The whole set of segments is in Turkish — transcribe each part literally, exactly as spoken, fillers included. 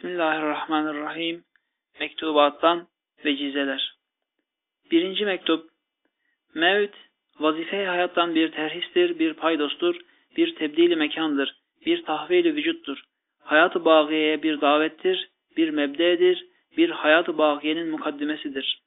Bismillahirrahmanirrahim. Mektubattan vecizeler. Birinci mektup. Mevt, vazife-i hayattan bir terhistir, bir paydostur, bir tebdili mekandır, bir tahvili vücuttur. Hayat-ı bağiyeye bir davettir, bir mebdedir, bir hayat-ı bağiyenin mukaddimesidir.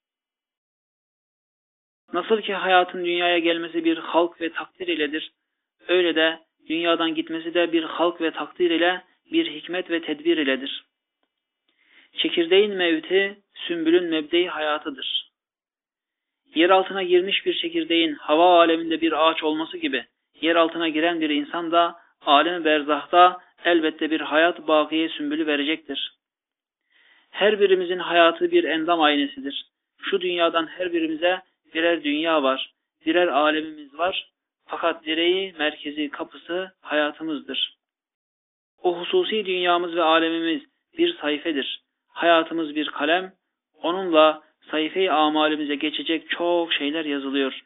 Nasıl ki hayatın dünyaya gelmesi bir halk ve takdir iledir, öyle de dünyadan gitmesi de bir halk ve takdir ile, bir hikmet ve tedbir iledir. Çekirdeğin mevti, sümbülün mebde-i hayatıdır. Yer altına girmiş bir çekirdeğin hava aleminde bir ağaç olması gibi, yer altına giren bir insan da alem-i berzahta elbette bir hayat bakiye sümbülü verecektir. Her birimizin hayatı bir endam aynesidir. Şu dünyadan her birimize birer dünya var, birer alemimiz var. Fakat direği, merkezi, kapısı hayatımızdır. O hususi dünyamız ve alemimiz bir sayfedir. Hayatımız bir kalem, onunla sayfe-i amalimize geçecek çok şeyler yazılıyor.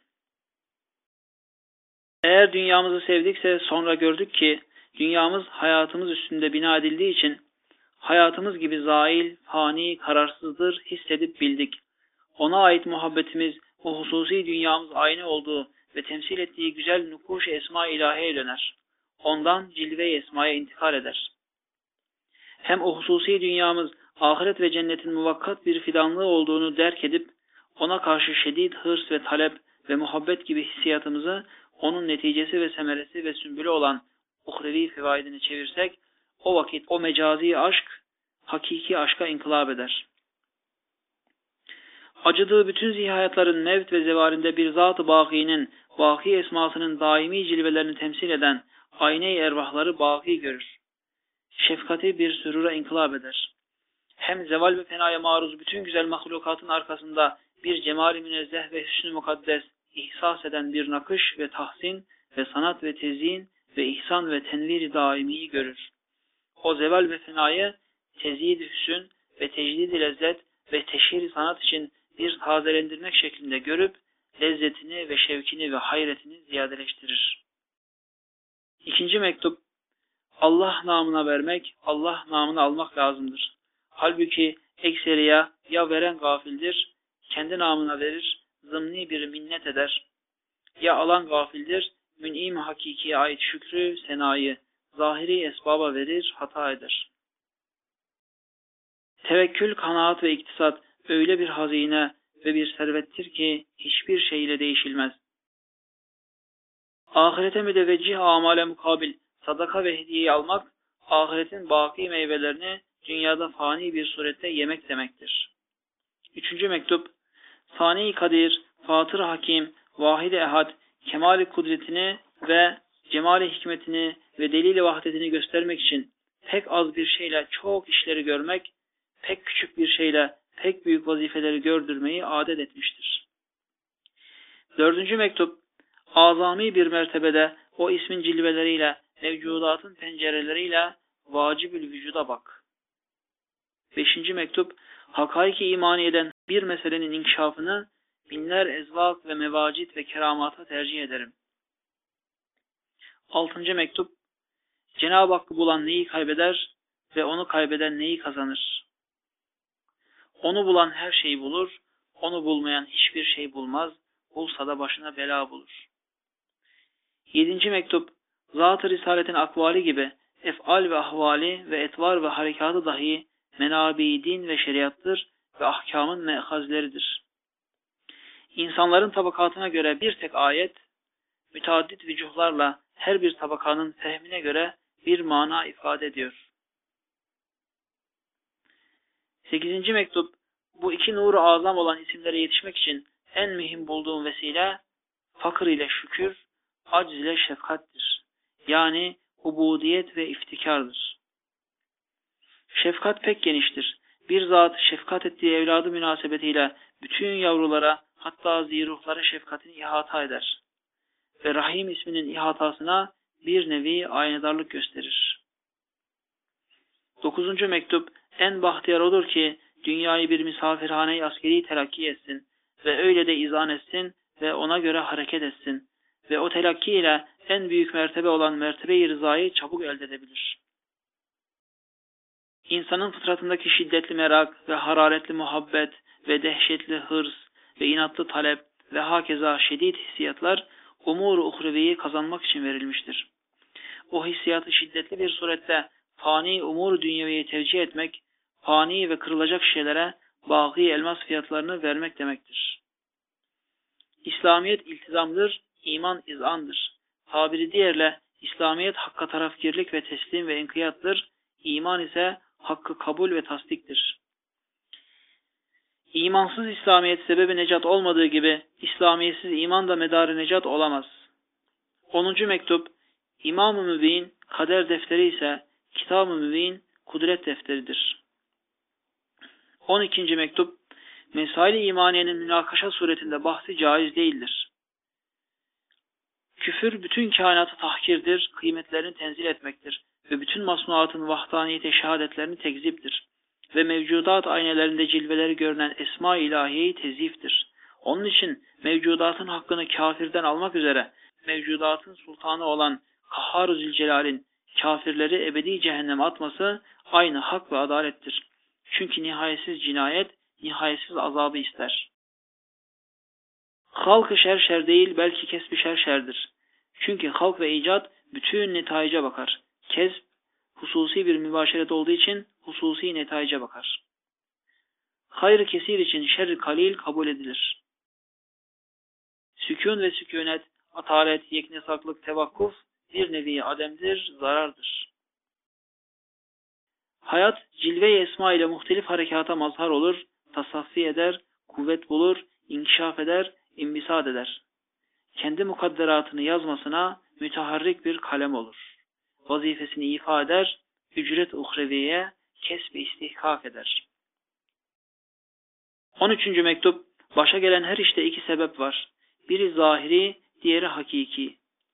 Eğer dünyamızı sevdikse sonra gördük ki dünyamız hayatımız üstünde bina edildiği için hayatımız gibi zail, fani, kararsızdır hissedip bildik. Ona ait muhabbetimiz o hususi dünyamız aynı olduğu ve temsil ettiği güzel nukuş-i esma-i ilahiye döner. Ondan cilve-i esmaya intikal eder. Hem o hususi dünyamız ahiret ve cennetin muvakkat bir fidanlığı olduğunu derk edip ona karşı şedid hırs ve talep ve muhabbet gibi hissiyatımızı onun neticesi ve semeresi ve sümbülü olan uhrevi fevaidini çevirsek o vakit o mecazi aşk hakiki aşka inkılap eder. Acıdığı bütün zihayatların mevt ve zevalinde bir zat-ı bâkînin, bâkî esmasının daimi cilvelerini temsil eden ayne-i ervahları bâkî görür. Şefkati bir sürura inkılap eder. Hem zeval ve fenaya maruz bütün güzel mahlukatın arkasında bir cemal-i münezzeh ve hüsn-ü mukaddes ihsas eden bir nakış ve tahsin ve sanat ve tezyin ve ihsan ve tenvir-i daimiyi görür. O zeval ve fenayı tezid-i hüsn ve tecdid-i lezzet ve teşhir-i sanat için bir tazelendirmek şeklinde görüp lezzetini ve şevkini ve hayretini ziyadeleştirir. İkinci mektup. Allah namına vermek, Allah namını almak lazımdır. Halbuki ekseriya ya veren gafildir, kendi namına verir, zımni bir minnet eder. Ya alan gafildir, mün'im hakikiye ait şükrü, senayı, zahiri esbaba verir, hata eder. Tevekkül, kanaat ve iktisat öyle bir hazine ve bir servettir ki hiçbir şeyle değişilmez. Ahirete müteveccih amale mukabil sadaka ve hediyeyi almak, ahiretin baki meyvelerini dünyada fani bir surette yemek demektir. Üçüncü mektup. Sani-i Kadir, Fatır Hakim, Vahid-i Ehad, Kemal-i Kudretini ve Cemal-i Hikmetini ve Delil-i Vahdetini göstermek için pek az bir şeyle çok işleri görmek, pek küçük bir şeyle pek büyük vazifeleri gördürmeyi adet etmiştir. Dördüncü mektup. Azami bir mertebede o ismin cilveleriyle, mevcudatın pencereleriyle vacib-ül vücuda bak. Beşinci mektup. Hakaik-i imaniyeden bir meselenin inkişafını binler ezvak ve mevacit ve keramata tercih ederim. Altıncı mektup. Cenab-ı Hakk'ı bulan neyi kaybeder ve onu kaybeden neyi kazanır? Onu bulan her şeyi bulur, onu bulmayan hiçbir şey bulmaz, bulsa da başına bela bulur. Yedinci mektup. Zat-ı Risaletin akvali gibi ef'al ve ahvali ve etvar ve harekatı dahi menabi din ve şeriattır ve ahkamın me'hazleridir. İnsanların tabakatına göre bir tek ayet, müteaddit vücuhlarla her bir tabakanın fehmine göre bir mana ifade ediyor. Sekizinci mektup. Bu iki nur-u azam olan isimlere yetişmek için en mühim bulduğum vesile, fakir ile şükür, acz ile şefkattir. Yani ubudiyet ve iftikardır. Şefkat pek geniştir. Bir zat şefkat ettiği evladı münasebetiyle bütün yavrulara, hatta ziruhlara şefkatini ihata eder. Ve Rahim isminin ihatasına bir nevi aynadarlık gösterir. Dokuzuncu mektup. En bahtiyar odur ki dünyayı bir misafirhane-i askeri telakki etsin ve öyle de izan etsin ve ona göre hareket etsin ve o telakki ile en büyük mertebe olan mertebe-i rızayı çabuk elde edebilir. İnsanın fıtratındaki şiddetli merak ve hararetli muhabbet ve dehşetli hırs ve inatlı talep ve hakeza şiddet hissiyatlar umur-u uhreviyi kazanmak için verilmiştir. O hissiyatı şiddetli bir surette fani umur-u dünyeviyi tevcih etmek, fani ve kırılacak şeylere baki elmas fiyatlarını vermek demektir. İslamiyet iltizamdır, iman izandır. Tabiri diğerle İslamiyet hakka tarafgirlik ve teslim ve inkiyattır, iman ise hakkı kabul ve tasdiktir. İmansız İslamiyet sebebi necat olmadığı gibi İslamiyetsiz iman da medarı necat olamaz. onuncu mektup İmam-ı Mübin kader defteri ise Kitab-ı Mübin kudret defteridir. on ikinci mektup Mesail-i imaniyenin münakaşa suretinde bahsi caiz değildir. Küfür bütün kainatı tahkirdir, kıymetlerini tenzil etmektir ve bütün masnuatın vahdaniyete şehadetlerini tekziptir ve mevcudat aynelerinde cilveleri görünen esma-i ilahiyeyi teziftir. Onun için mevcudatın hakkını kafirden almak üzere mevcudatın sultanı olan Kahhar-ı Zülcelal'in kafirleri ebedi cehenneme atması aynı hak ve adalettir. Çünkü nihayetsiz cinayet, nihayetsiz azabı ister. Halk-ı şer şer değil, belki kesb-i şer şerdir. Çünkü halk ve icat bütün netaice bakar. Kesb, hususi bir mübaşeret olduğu için hususi netaice bakar. Hayr-ı kesir için şer-i kalil kabul edilir. Sükun ve sükunet, atalet, yeknesaklık, tevakkuf bir nevi ademdir, zarardır. Hayat, cilve-i esma ile muhtelif harekata mazhar olur, tasaffi eder, kuvvet bulur, inkişaf eder, imbisad eder. Kendi mukadderatını yazmasına müteharrik bir kalem olur. Vazifesini ifa eder, ücret uhreviye, kesb-i istihkak eder. on üçüncü mektup, başa gelen her işte iki sebep var. Biri zahiri, diğeri hakiki.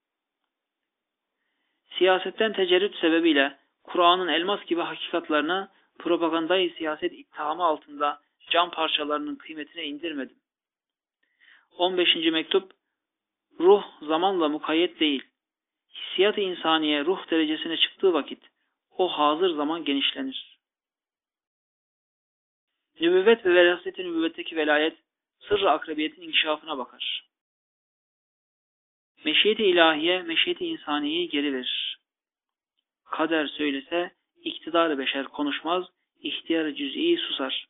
Siyasetten tecerrüt sebebiyle Kur'an'ın elmas gibi hakikatlarını propagandayı siyaset ittihamı altında cam parçalarının kıymetine indirmedim. on beşinci mektup, ruh zamanla mukayyet değil. Hissiyat-ı insaniye ruh derecesine çıktığı vakit o hazır zaman genişlenir. Nübüvvet ve veraset-i nübüvvetteki velayet sırrı akrebiyetin inkişafına bakar. Meşiyet-i ilahiye, meşiyet-i insaniyeyi geri verir. Kader söylese, iktidar-ı beşer konuşmaz, ihtiyar-ı cüz'i susar.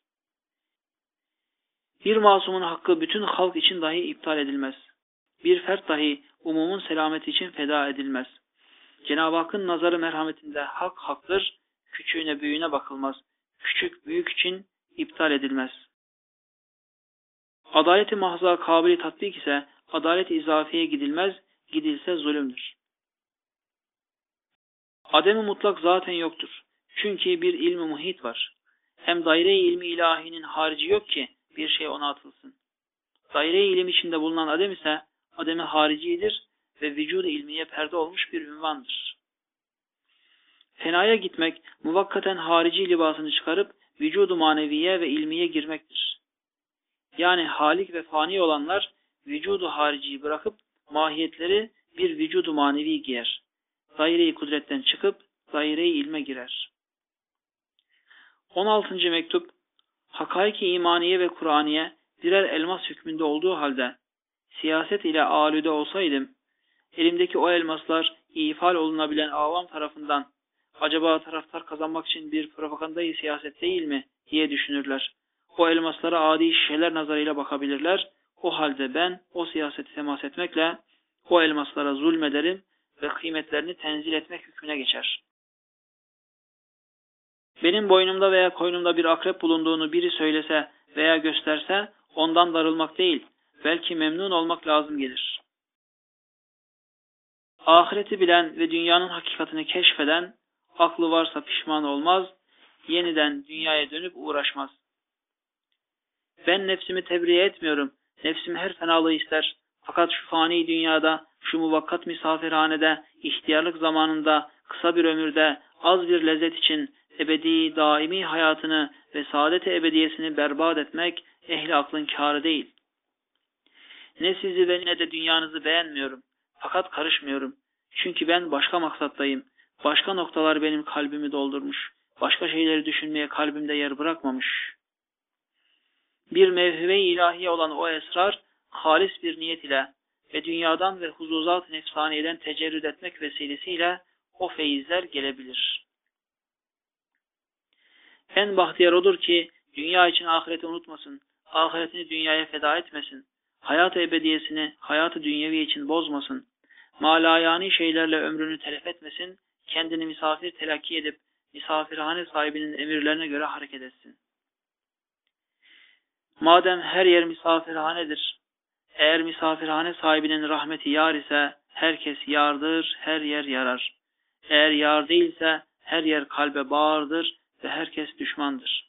Bir masumun hakkı bütün halk için dahi iptal edilmez. Bir fert dahi umumun selameti için feda edilmez. Cenab-ı Hakk'ın nazarı merhametinde hak haktır, küçüğüne büyüğüne bakılmaz. Küçük büyük için iptal edilmez. Adalet-i mahza kabili tatbik ise adalet-i izafiyeye gidilmez, gidilse zulümdür. Adem-i mutlak zaten yoktur. Çünkü bir ilmi muhit var. Hem daire-i ilmi ilahinin harici yok ki bir şey ona atılsın. Daire-i ilim içinde bulunan adem ise ademi haricidir ve vücud-u ilmiye perde olmuş bir ünvandır. Fenaya gitmek, muvakkaten harici libasını çıkarıp vücudu maneviye ve ilmiye girmektir. Yani halik ve fani olanlar vücudu hariciyi bırakıp mahiyetleri bir vücudu manevi giyer. Daire-i kudretten çıkıp daire-i ilme girer. on altıncı mektup, hakaik-i imaniye ve Kur'aniye birer elmas hükmünde olduğu halde siyaset ile alüde olsaydım, elimdeki o elmaslar ifal olunabilen avam tarafından acaba taraftar kazanmak için bir propagandayı siyaset değil mi diye düşünürler. O elmaslara adi şişeler nazarıyla bakabilirler. O halde ben o siyaseti temas etmekle o elmaslara zulmederim ve kıymetlerini tenzil etmek hükmüne geçer. Benim boynumda veya koynumda bir akrep bulunduğunu biri söylese veya gösterse ondan darılmak değil, belki memnun olmak lazım gelir. Ahireti bilen ve dünyanın hakikatini keşfeden, aklı varsa pişman olmaz, yeniden dünyaya dönüp uğraşmaz. Ben nefsimi tebriye etmiyorum, nefsim her fenalığı ister. Fakat şu fani dünyada, şu muvakkat misafirhanede, ihtiyarlık zamanında, kısa bir ömürde, az bir lezzet için ebedi, daimi hayatını ve saadet-i ebediyesini berbat etmek ehli aklın kârı değil. Ne sizi ve ne de dünyanızı beğenmiyorum. Fakat karışmıyorum. Çünkü ben başka maksattayım. Başka noktalar benim kalbimi doldurmuş. başka şeyleri düşünmeye kalbimde yer bırakmamış. Bir mevhübe-i ilahiye olan o esrar, halis bir niyet ile ve dünyadan ve huzuzat-ı nefsaniyeden tecerrüd etmek vesilesiyle o feyizler gelebilir. En bahtiyar odur ki, dünya için ahireti unutmasın, ahiretini dünyaya feda etmesin, hayat-ı ebediyesini hayat-ı dünyevi için bozmasın, malayani şeylerle ömrünü telef etmesin, kendini misafir telakki edip, misafirhane sahibinin emirlerine göre hareket etsin. Madem her yer misafirhanedir, eğer misafirhane sahibinin rahmeti yar ise, herkes yardır, her yer yarar. Eğer yar değilse, her yer kalbe bağırdır ve herkes düşmandır.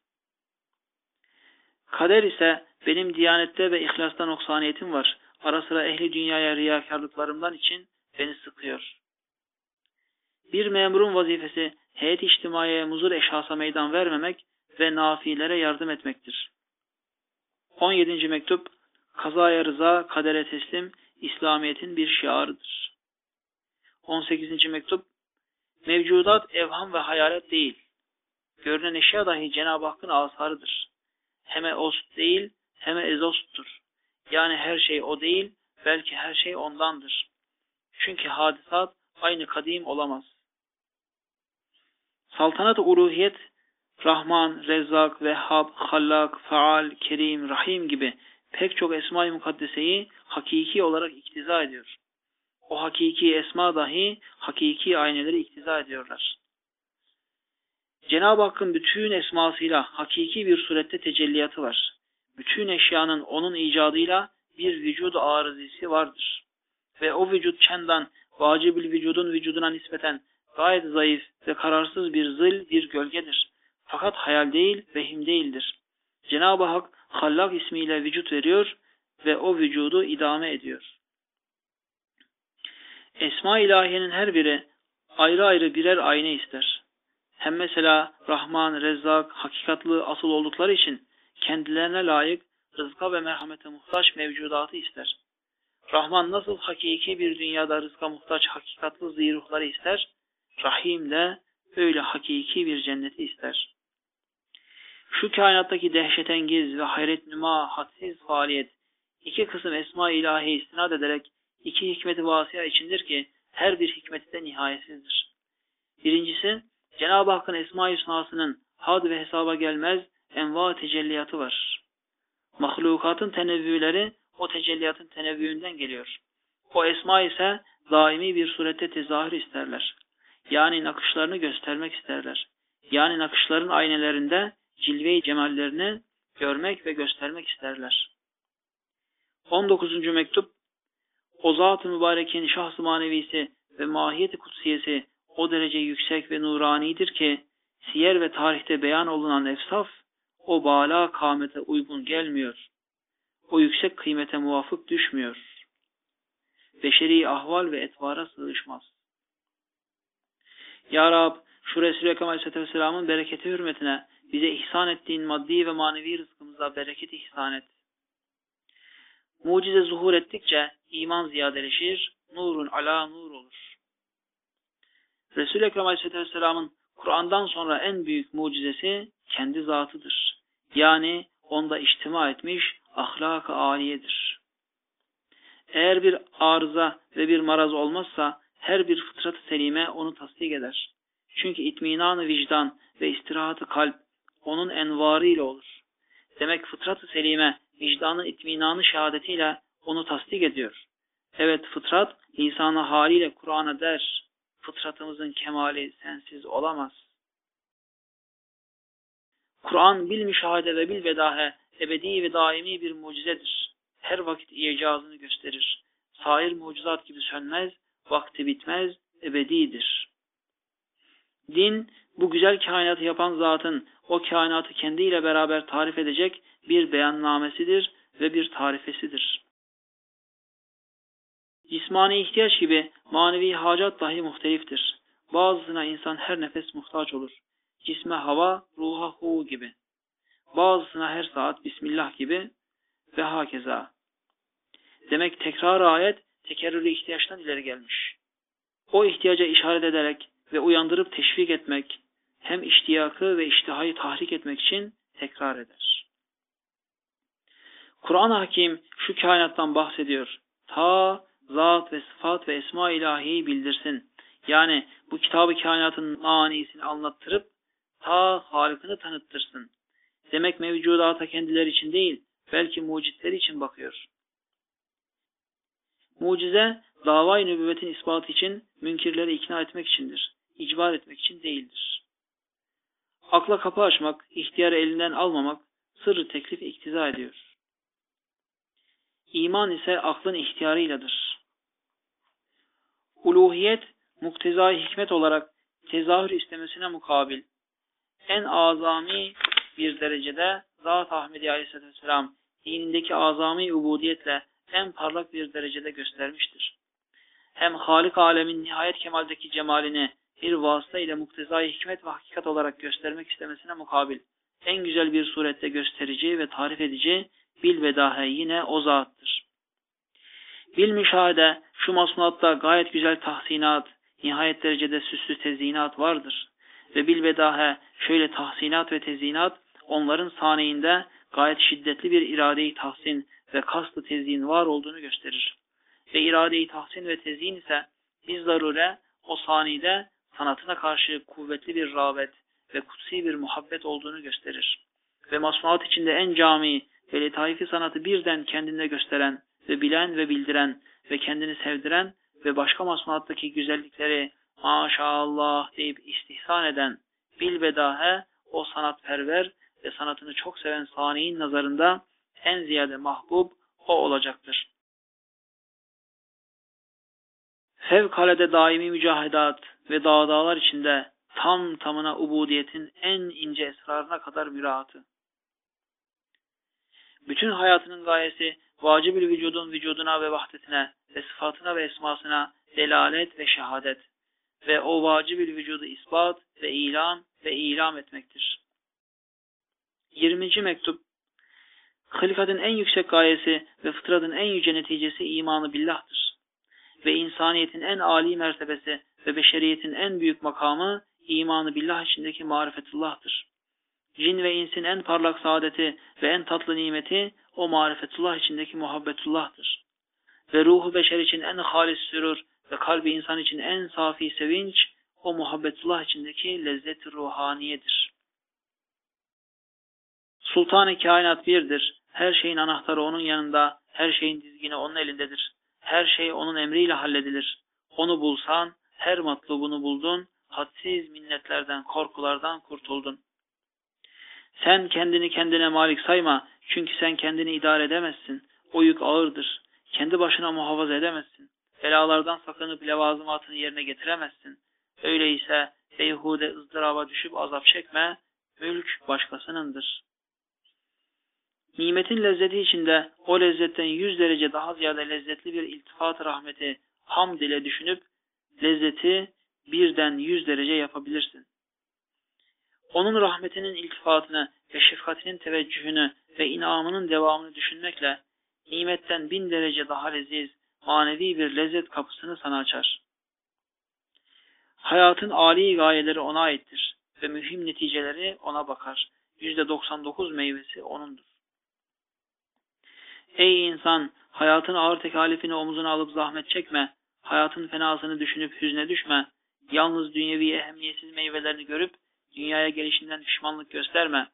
Kader ise, benim diyanette ve ihlasta noksaniyetim var. Ara sıra ehli dünyaya riyakarlıklarımdan için beni sıkıyor. Bir memurun vazifesi, heyet-i içtimaiye muzur eşhasa meydan vermemek ve nafilere yardım etmektir. on yedinci mektup, kazaya rıza, kadere teslim, İslamiyet'in bir şiarıdır. on sekizinci mektup, mevcudat evham ve hayalet değil. Görünen eşya dahi Cenab-ı Hakk'ın asarıdır. Heme ost değil, heme ezosttur. Yani her şey o değil, belki her şey ondandır. Çünkü hadisat aynı kadim olamaz. Saltanat-ı uluhiyet, Rahman, Rezzak, Vehhab, Hallak, Faal, Kerim, Rahim gibi pek çok esma-i mukaddeseyi hakiki olarak iktiza ediyor. O hakiki esma dahi hakiki ayneleri iktiza ediyorlar. Cenab-ı Hakk'ın bütün esmasıyla hakiki bir surette tecelliyatı var. Bütün eşyanın onun icadıyla bir vücud-u arızisi vardır. Ve o vücut çendan vacib-ül vücudun vücuduna nispeten gayet zayıf ve kararsız bir zil, bir gölgedir. Fakat hayal değil, vehim değildir. Cenab-ı Hak Hallak ismiyle vücut veriyor ve o vücudu idame ediyor. Esma-i ilahiyenin her biri ayrı ayrı birer ayna ister. Hem mesela Rahman, Rezzak, hakikatlı asıl oldukları için kendilerine layık rızka ve merhamete muhtaç mevcudatı ister. Rahman nasıl hakiki bir dünyada rızka muhtaç hakikatlı zihruhları ister, Rahim de öyle hakiki bir cenneti ister. Şu kainattaki dehşetengiz ve hayret nüma hadsiz faaliyet iki kısım esma-i ilahi istinad ederek iki hikmeti vasiya içindir ki her bir hikmeti de nihayetsizdir. Birincisi, Cenab-ı Hakk'ın esma-i hüsnasının had ve hesaba gelmez enva tecelliyatı var. Mahlukatın tenevvüleri o tecelliyatın tenevvüğünden geliyor. O esma ise daimi bir surette tezahür isterler. Yani nakışlarını göstermek isterler. Yani nakışların aynelerinde cilve-i cemallerini görmek ve göstermek isterler. on dokuzuncu mektup, o zat-ı mübarekin şahs-ı manevisi ve mahiyet-i kutsiyesi o derece yüksek ve nuranidir ki siyer ve tarihte beyan olunan efsaf o bâlâ kâmete uygun gelmiyor. O yüksek kıymete muvafık düşmüyor. Beşeri ahval ve etvara sığışmaz. Ya Rab, şu Resul-i Ekrem Aleyhisselatü Vesselam'ın bereketi hürmetine bize ihsan ettiğin maddi ve manevi rızkımıza bereket ihsan et. Mucize zuhur ettikçe iman ziyadeleşir, nurun ala nur olur. Resul-i Ekrem Aleyhisselatü Vesselam'ın Kur'an'dan sonra en büyük mucizesi kendi zatıdır. Yani onda içtima etmiş ahlak-ı âliyedir. Eğer bir arıza ve bir maraz olmazsa her bir fıtrat-ı selime onu tasdik eder. Çünkü itminan-ı vicdan ve istirahat-ı kalp onun envarı ile olur. Demek fıtrat-ı selime vicdanı itminanı şehadetiyle onu tasdik ediyor. Evet, fıtrat lisan-ı haliyle Kur'an'a der, fıtratımızın kemali sensiz olamaz. Kur'an bil müşahede ve bil vedahe ebedi ve daimi bir mucizedir. Her vakit icazını gösterir. Sair mucizat gibi sönmez, vakti bitmez, ebedidir. Din, bu güzel kainatı yapan zatın o kainatı kendiyle beraber tarif edecek bir beyannamesidir ve bir tarifesidir. Cismani ihtiyaç gibi manevi hacat dahi muhteliftir. Bazısına insan her nefes muhtaç olur. Cisme hava, ruha hu gibi. Bazısına her saat Bismillah gibi ve hakeza. Demek tekrar ayet tekerrürlü ihtiyaçtan ileri gelmiş. O ihtiyaca işaret ederek ve uyandırıp teşvik etmek, hem iştiyakı ve iştihayı tahrik etmek için tekrar eder. Kur'an-ı Hakim şu kainattan bahsediyor. Ta zat ve sıfat ve esma ilahiyi bildirsin. Yani bu kitabı kainatın manisini anlattırıp ta Halık'ını tanıttırsın. Demek mevcudata kendileri için değil, belki mucitleri için bakıyor. Mucize, davayı nübüvvetin ispatı için, münkirleri ikna etmek içindir. İcbar etmek için değildir. Akla kapı açmak, ihtiyarı elinden almamak, sırrı teklif iktiza ediyor. İman ise aklın ihtiyarıyladır. Uluhiyet, muktezai hikmet olarak tezahür istemesine mukabil, en azami bir derecede Zat-ı Ahmedi Aleyhisselatü Vesselam dinindeki azami ubudiyetle en parlak bir derecede göstermiştir. Hem Halik alemin nihayet kemaldeki cemalini bir vasıta ile muktezai hikmet ve hakikat olarak göstermek istemesine mukabil, en güzel bir surette gösterici ve tarif edici bilbedahe yine o zattır. Bilmüşahede şu masnuatta gayet güzel tahsinat, nihayet derecede süslü tezyinat vardır. Ve bilbedahe şöyle tahsinat ve tezyinat onların saniyinde gayet şiddetli bir irade-i tahsin ve kast-ı tezyin var olduğunu gösterir. Ve irade-i tahsin ve tezyin ise biz zarure o saniyede sanatına karşı kuvvetli bir rağbet ve kutsi bir muhabbet olduğunu gösterir. Ve masnuat içinde en cami ve letaifi sanatı birden kendinde gösteren ve bilen ve bildiren ve kendini sevdiren ve başka masnuattaki güzellikleri maşallah deyip istihsan eden bilbedahe o sanatperver ve sanatını çok seven saniyin nazarında en ziyade mahbub o olacaktır. Fevkalade daimi mücahedat ve dağdağlar içinde tam tamına ubudiyetin en ince esrarına kadar müraatı. Bütün hayatının gayesi vacib-ül vücudun vücuduna ve vahdetine ve sıfatına ve esmasına delalet ve şehadet ve o vacib-ül vücudu ispat ve ilan ve ilam etmektir. yirminci mektup. Hılkatın en yüksek gayesi ve fıtratın en yüce neticesi imanı billah'tır. Ve insaniyetin en âli mertebesi ve beşeriyetin en büyük makamı imanı billah içindeki marifetullah'tır. Cin ve insin en parlak saadeti ve en tatlı nimeti o marifetullah içindeki muhabbetullah'tır. Ve ruhu beşer için en halis sürur ve kalbi insan için en safi sevinç o muhabbetullah içindeki lezzet-i ruhaniyedir. Sultan-ı kainat birdir. Her şeyin anahtarı onun yanında, her şeyin dizgini onun elindedir. Her şey onun emriyle halledilir. Onu bulsan her matlubunu buldun, hadsiz minnetlerden, korkulardan kurtuldun. Sen kendini kendine malik sayma, çünkü sen kendini idare edemezsin. O yük ağırdır. Kendi başına muhafaza edemezsin. Belalardan sakınıp levazımatını yerine getiremezsin. Öyleyse beyhude ızdıraba düşüp azap çekme, mülk başkasınındır. Nimetin lezzeti içinde o lezzetten yüz derece daha ziyade lezzetli bir iltifat rahmeti hamd ile düşünüp lezzeti birden yüz derece yapabilirsin. Onun rahmetinin iltifatını ve şefkatinin teveccühünü ve inamının devamını düşünmekle nimetten bin derece daha leziz, manevi bir lezzet kapısını sana açar. Hayatın âli gayeleri ona aittir ve mühim neticeleri ona bakar. yüzde doksan dokuz meyvesi onundur. Ey insan! Hayatın ağır tekalifini omuzuna alıp zahmet çekme. Hayatın fenasını düşünüp hüzne düşme. Yalnız dünyevi ehemmiyetsiz meyvelerini görüp dünyaya gelişinden pişmanlık gösterme.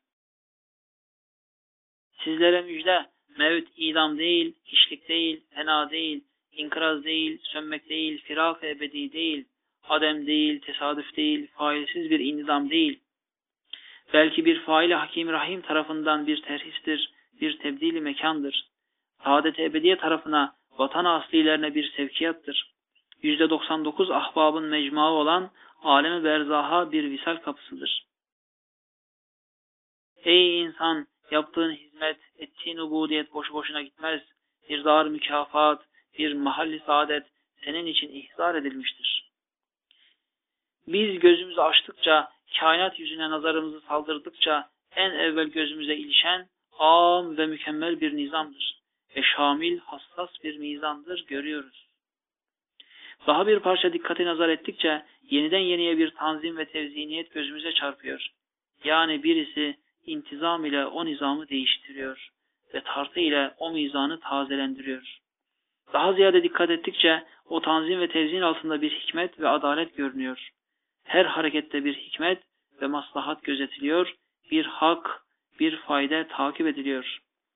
Sizlere müjde, mevt idam değil, hiçlik değil, fena değil, inkıraz değil, sönmek değil, firak ebedi değil, adem değil, tesadüf değil, failsiz bir indidam değil. Belki bir fail-i hakim rahim tarafından bir terhistir, bir tebdili mekandır. Saadet-i ebediye tarafına, vatan aslilerine bir sevkiyattır. yüzde doksan dokuz ahbabın mecmuası olan alem-i berzaha bir visal kapısıdır. Ey insan! Yaptığın hizmet, ettiğin ubudiyet boşu boşuna gitmez. Bir dar mükafat, bir mahalli saadet senin için ihzar edilmiştir. Biz gözümüzü açtıkça, kainat yüzüne nazarımızı saldırdıkça en evvel gözümüze ilişen âm ve mükemmel bir nizamdır. Ve şamil, hassas bir mizandır görüyoruz. Daha bir parça dikkate nazar ettikçe yeniden yeniye bir tanzim ve tevziniyet gözümüze çarpıyor. Yani birisi intizam ile o nizamı değiştiriyor ve tartı ile o mizanı tazelendiriyor. Daha ziyade dikkat ettikçe o tanzim ve tevzin altında bir hikmet ve adalet görünüyor. Her harekette bir hikmet ve maslahat gözetiliyor, bir hak, bir fayda takip ediliyor.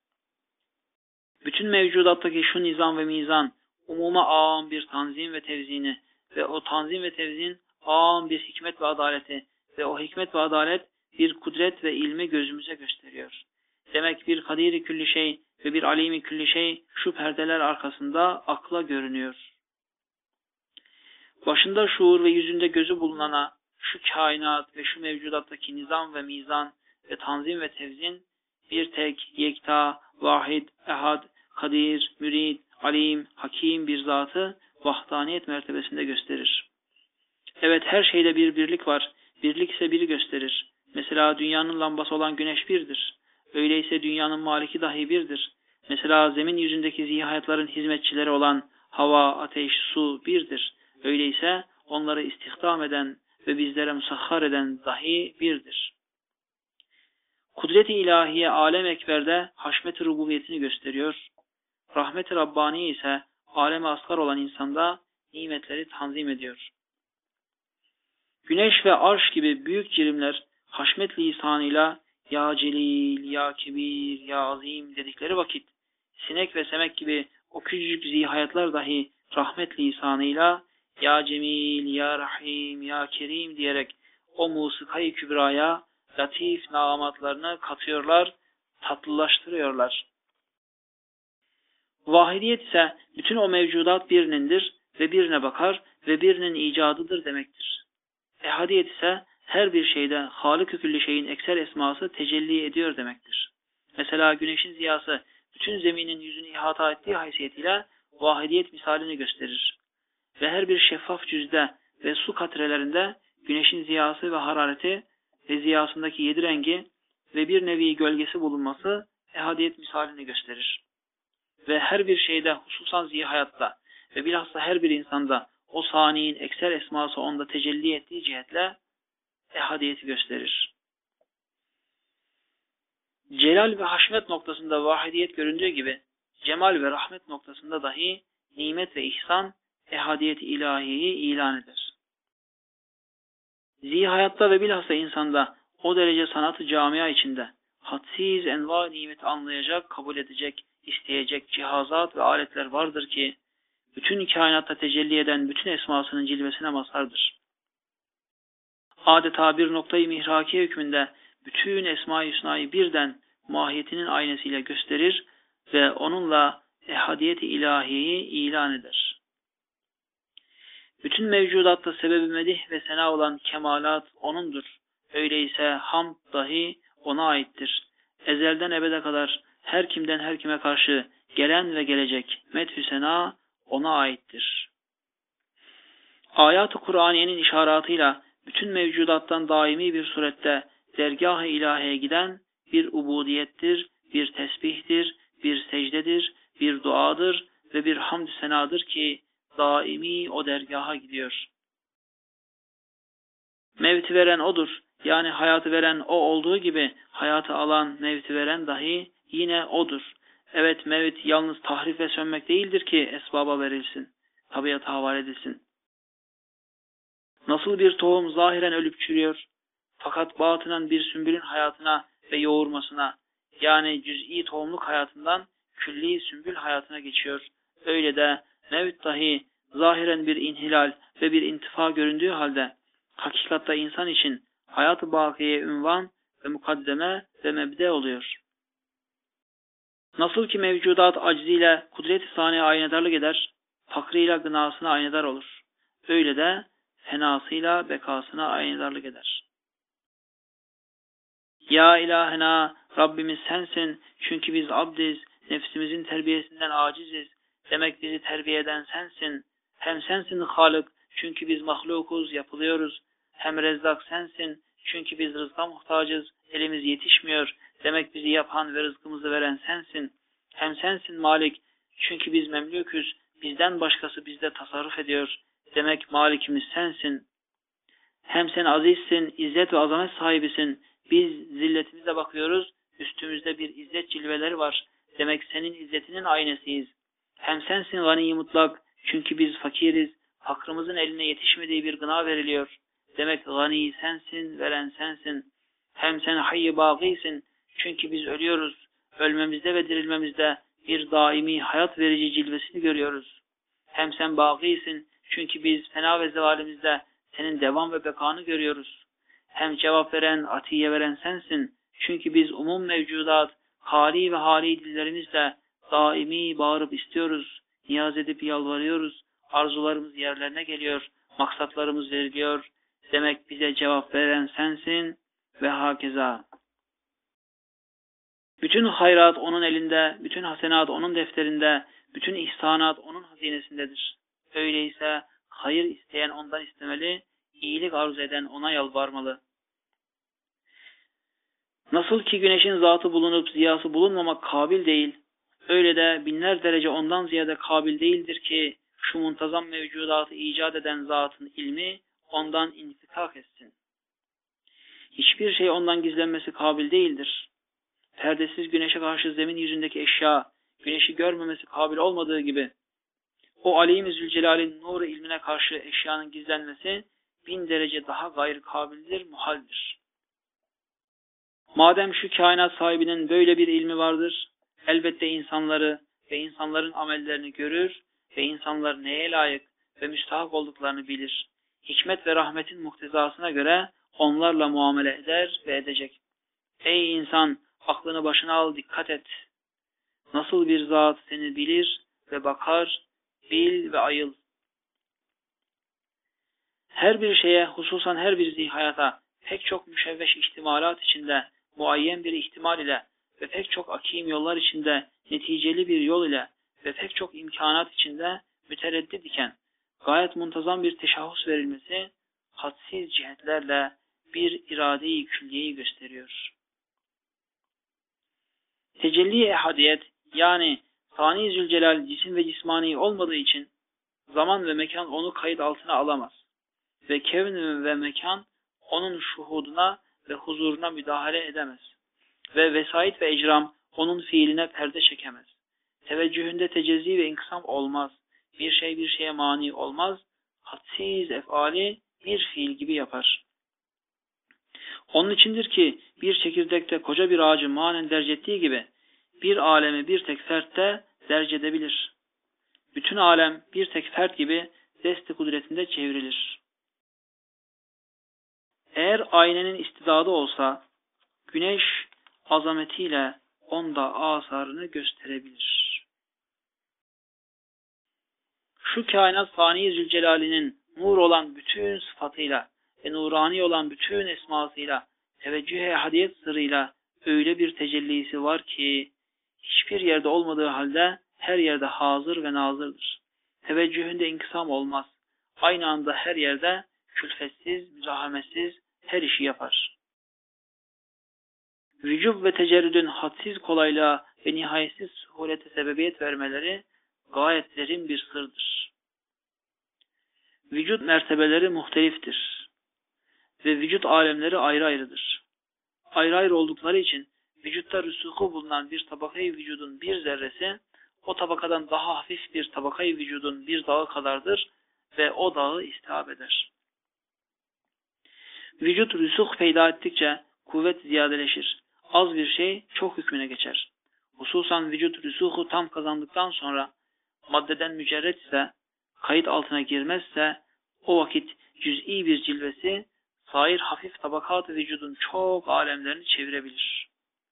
Bütün mevcudattaki şu nizam ve mizan, umuma âam bir tanzim ve tevzini ve o tanzim ve tevzin âam bir hikmet ve adaleti ve o hikmet ve adalet bir kudret ve ilmi gözümüze gösteriyor. Demek bir kadiri külli şey ve bir alimi külli şey şu perdeler arkasında akla görünüyor. Başında şuur ve yüzünde gözü bulunana şu kainat ve şu mevcudattaki nizam ve mizan ve tanzim ve tevzin bir tek, yekta, vahid, ehad, kadir, mürid, alim, hakim bir zatı vahdaniyet mertebesinde gösterir. Evet, her şeyde bir birlik var. Birlik ise biri gösterir. Mesela dünyanın lambası olan güneş birdir. Öyleyse dünyanın maliki dahi birdir. Mesela zemin yüzündeki zihayatların hizmetçileri olan hava, ateş, su birdir. Öyleyse onları istihdam eden ve bizlere musahhar eden dahi birdir. Kudret-i ilahiye alem ekberde haşmet-i rububiyetini gösteriyor. Rahmet-i Rabbani ise alem-i asgar olan insanda nimetleri tanzim ediyor. Güneş ve arş gibi büyük cirimler haşmet lisanıyla ya celil, ya kebir, ya azim dedikleri vakit sinek ve semek gibi o küçücük zihayatlar dahi rahmet lisanıyla ya cemil, ya rahim, ya kerim diyerek o musikayı kübraya latif nağamatlarını katıyorlar, tatlılaştırıyorlar. Vahidiyet ise bütün o mevcudat birinindir ve birine bakar ve birinin icadıdır demektir. Ehadiyet ise her bir şeyde Hâlik-ı külli şeyin ekser esması tecelli ediyor demektir. Mesela güneşin ziyası bütün zeminin yüzünü ihata ettiği haysiyetiyle vahidiyet misalini gösterir. Ve her bir şeffaf cüzde ve su katrelerinde güneşin ziyası ve harareti ve ziyasındaki yedi rengi ve bir nevi gölgesi bulunması ehadiyet misalini gösterir. Ve her bir şeyde hususan zihayatta ve bilhassa her bir insanda o saniyin ekser esması onda tecelli ettiği cihetle ehadiyeti gösterir. Celal ve haşmet noktasında vahidiyet göründüğü gibi cemal ve rahmet noktasında dahi nimet ve ihsan ehadiyet-i ilahiyeyi ilan eder. Zihayatta ve bilhassa insanda o derece sanat-ı camia içinde hadsiz enva nimeti anlayacak, kabul edecek, isteyecek cihazat ve aletler vardır ki bütün kainatta tecelli eden bütün esmasının cilvesine mazhardır. Adeta bir noktayı mihraki hükmünde bütün esma-i hüsnayı birden mahiyetinin aynasıyla gösterir ve onunla ehadiyet-i ilahiyeyi ilan eder. Bütün mevcudatta sebebi medih ve sena olan kemalat O'nundur. Öyleyse hamd dahi O'na aittir. Ezelden ebede kadar her kimden her kime karşı gelen ve gelecek medh-ü sena O'na aittir. Ayat-ı Kur'aniyenin işaratıyla bütün mevcudattan daimi bir surette dergâh-ı ilaheye giden bir ubudiyettir, bir tesbihtir, bir secdedir, bir duadır ve bir hamd-ü senadır ki daimi o dergaha gidiyor. Mevti veren O'dur. Yani hayatı veren O olduğu gibi hayatı alan, mevti veren dahi yine O'dur. Evet, mevt yalnız tahrif ve sönmek değildir ki esbaba verilsin, tabiata havale edilsin. Nasıl bir tohum zahiren ölüp çürüyor, fakat batınen bir sümbülün hayatına ve yoğurmasına, yani cüz'i tohumluk hayatından külli sümbül hayatına geçiyor. Öyle de mevt dahi zahiren bir inhilal ve bir intifa göründüğü halde, hakikatta insan için hayat-ı bakiye ünvan ve mukaddeme ve mebde oluyor. Nasıl ki mevcudat acziyle kudret-i saniye aynedarlık eder, fakrıyla gınasına aynedar olur. Öyle de fenasıyla bekasına aynedarlık eder. Ya ilahena, Rabbimiz sensin, çünkü biz abdiz, nefsimizin terbiyesinden aciziz. Demek bizi terbiye eden sensin. Hem sensin Halık, çünkü biz mahlukuz, yapılıyoruz. Hem Rezzak sensin, çünkü biz rızka muhtacız, elimiz yetişmiyor. Demek bizi yapan ve rızkımızı veren sensin. Hem sensin Malik, çünkü biz memlüküz, bizden başkası bizde tasarruf ediyor. Demek Malikimiz sensin. Hem sen azizsin, izzet ve azamet sahibisin. Biz zilletimize bakıyoruz, üstümüzde bir izzet cilveleri var. Demek senin izzetinin aynesiyiz. Hem sensin gani mutlak, çünkü biz fakiriz. Hakkımızın eline yetişmediği bir gına veriliyor. Demek gani sensin, veren sensin. Hem sen hayy-i bakisin, çünkü biz ölüyoruz. Ölmemizde ve dirilmemizde bir daimi hayat verici cilvesini görüyoruz. Hem sen bakisin, çünkü biz fena ve zevalimizde senin devam ve bekanı görüyoruz. Hem cevap veren, atiye veren sensin. Çünkü biz umum mevcudat, hali ve hali dillerimizle daimi bağırıp istiyoruz. Niyaz edip yalvarıyoruz. Arzularımız yerlerine geliyor. Maksatlarımız veriliyor. Demek bize cevap veren sensin ve hakeza. Bütün hayrat onun elinde, bütün hasenat onun defterinde, bütün ihsanat onun hazinesindedir. Öyleyse hayır isteyen ondan istemeli, iyilik arzu eden ona yalvarmalı. Nasıl ki güneşin zatı bulunup ziyası bulunmamak kabil değil, öyle de binler derece ondan ziyade kabil değildir ki şu muntazam mevcudatı icat eden zatın ilmi ondan infikak etsin. Hiçbir şey ondan gizlenmesi kabil değildir. Perdesiz güneşe karşı zemin yüzündeki eşya, güneşi görmemesi kabil olmadığı gibi, o Alim-i Zülcelal'in nuru ilmine karşı eşyanın gizlenmesi bin derece daha gayr kabildir, muhaldir. Madem şu kainat sahibinin böyle bir ilmi vardır, elbette insanları ve insanların amellerini görür ve insanlar neye layık ve müstahak olduklarını bilir. Hikmet ve rahmetin muktezasına göre onlarla muamele eder ve edecek. Ey insan, aklını başına al, dikkat et. Nasıl bir zat seni bilir ve bakar, bil ve ayıl. Her bir şeye, hususan her bir zihayata, pek çok müşevveş ihtimalat içinde, muayyen bir ihtimal ile ve pek çok akim yollar içinde, neticeli bir yol ile ve pek çok imkanat içinde mütereddit iken, gayet muntazam bir teşahhus verilmesi, hadsiz cihetlerle bir irade-i külliyeyi gösteriyor. Tecelli-i ehadiyet, yani Fani Zülcelal cisim ve cismani olmadığı için zaman ve mekan onu kayıt altına alamaz. Ve kevn ve mekan onun şuhuduna ve huzuruna müdahale edemez. Ve vesait ve ecram onun fiiline perde çekemez. Teveccühünde tecezzi ve inkısam olmaz. Bir şey bir şeye mani olmaz. Hadsiz efali bir fiil gibi yapar. Onun içindir ki bir çekirdekte koca bir ağacı manen derc ettiği gibi bir alemi bir tek fertte derc edebilir. Bütün alem bir tek fert gibi dest-i kudretinde çevrilir. Eğer aynenin istidadı olsa, güneş azametiyle onda asarını gösterebilir. Şu kainat Fani Zülcelal'inin nur olan bütün sıfatıyla ve nurani olan bütün esmasıyla, teveccüh-i hadiyet sırrıyla öyle bir tecellisi var ki, hiçbir yerde olmadığı halde her yerde hazır ve nazırdır. Teveccühünde inkısam olmaz. Aynı anda her yerde külfetsiz, müzahametsiz her işi yapar. Vücub ve tecerrüdün hadsiz kolaylığa ve nihayetsiz suhulete sebebiyet vermeleri gayet derin bir sırdır. Vücut mertebeleri muhteliftir ve vücut alemleri ayrı ayrıdır. Ayrı ayrı oldukları için vücutta rüsuhu bulunan bir tabakayı vücudun bir zerresi, o tabakadan daha hafif bir tabakayı vücudun bir dağı kadardır ve o dağı istihab eder. Vücut rüsuh peyda ettikçe kuvvet ziyadeleşir. Az bir şey çok hükmüne geçer. Hususan vücut rüsuhu tam kazandıktan sonra maddeden mücerret ise, kayıt altına girmezse, o vakit cüz'i bir cilvesi sair hafif tabakat vücudun çok alemlerini çevirebilir.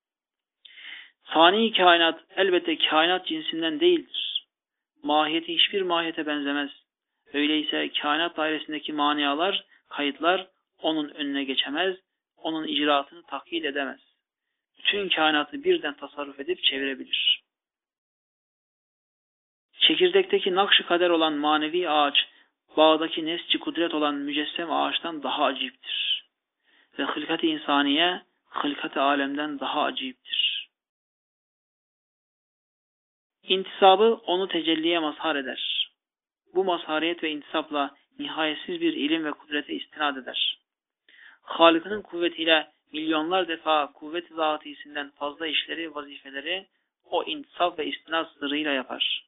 Sani kainat elbette kainat cinsinden değildir. Mahiyeti hiçbir mahiyete benzemez. Öyleyse kainat dairesindeki manialar, kayıtlar onun önüne geçemez, onun icraatını takyit edemez. Bütün kainatı birden tasarruf edip çevirebilir. Çekirdekteki nakş-ı kader olan manevi ağaç, bağdaki nesci kudret olan mücessem ağaçtan daha aciptir. Ve hılkat-ı insaniye, hılkat-ı alemden daha aciptir. İntisabı onu tecelliye mazhar eder. Bu mazhariyet ve intisapla nihayetsiz bir ilim ve kudrete istinad eder. Halık'ın kuvvetiyle milyonlar defa kuvvet-i zatisinden fazla işleri, vazifeleri o intisaf ve istinad sırrıyla yapar.